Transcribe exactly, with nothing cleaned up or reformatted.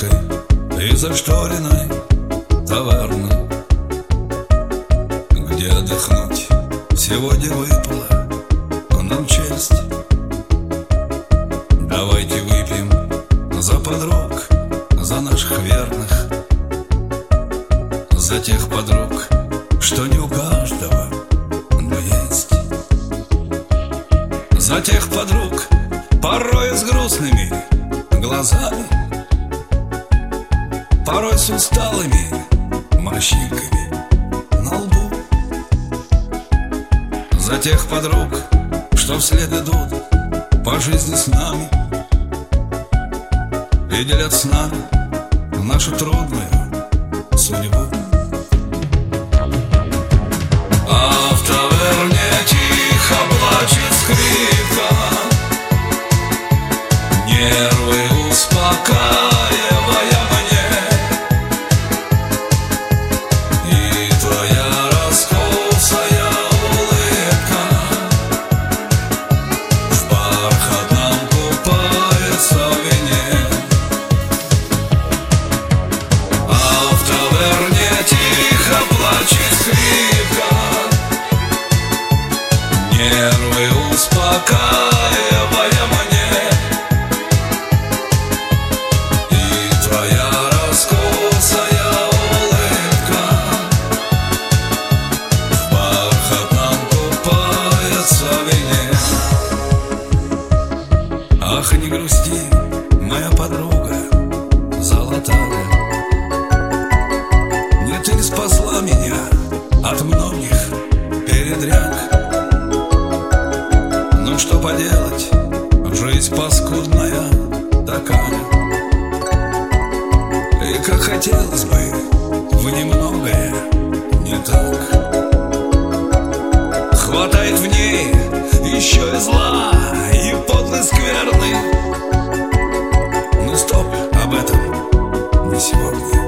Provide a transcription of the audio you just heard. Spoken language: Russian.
кружкой и зашторенной таверны, где отдохнуть сегодня выпала нам честь. Давайте выпьем за подруг, за наших верных, за тех подруг, что не у каждого, но есть. За тех подруг, порой с грустными глазами, порой с усталыми морщинками на лбу. За тех подруг, что вслед идут по жизни с нами и делят с нами нашу трудную судьбу. А в таверне тихо плачет скрипка, нервы успокаивая мне, и твоя раскосая улыбка в бархатном купается в вине. А в таверне тихо плачет скрипка, нервы успокаивая мне, и твоя раскосая улыбка в бархатном купается в вине. Ах, не грусти, моя подруга золотая, нет, ты не спасла меня от многих передряг. Ну что поделать, жизнь паскудная такая, и как хотелось бы в немногое не так. Хватает в ней еще и зла, и подлой скверны. Ну стоп, об этом не сегодня.